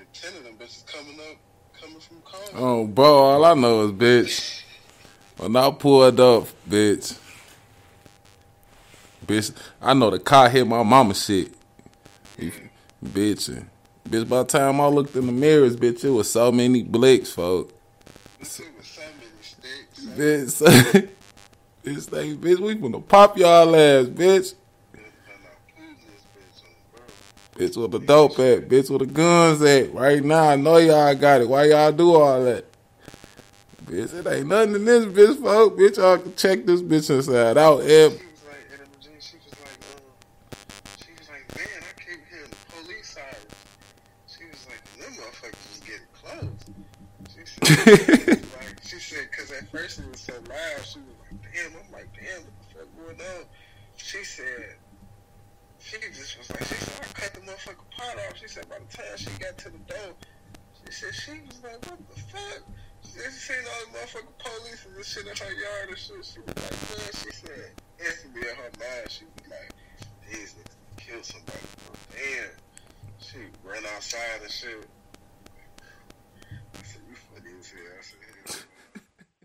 like 10 of them bitches coming from Congo. Oh, bro, all I know is, bitch, when I pulled up, bitch, I know the car hit my mama shit. Yeah. Bitch, by the time I looked in the mirrors, bitch, it was so many blicks, folks. It was so many sticks. Bitch, we finna pop y'all ass, bitch. Bitch, where the dope at? Bitch, where the guns at? Right now, I know y'all got it. Why y'all do all that? Bitch, it ain't nothing in this bitch, folks. Bitch, y'all can check this bitch inside out. She was like, man, I keep hearing the police sirens. She was like, them motherfuckers was getting close. She said, because at first it was so loud, she was like, damn, what the fuck going on? She said, she said, I cut the motherfucking pot off. She said, by the time she got to the door, she said, she was like, what the fuck? She seen all the motherfucking police and this shit in her yard and shit. She was like, man, she said, instantly in her mind, she was like, these niggas killed somebody. Damn. She ran outside and shit. I said, you funny as hell. I said,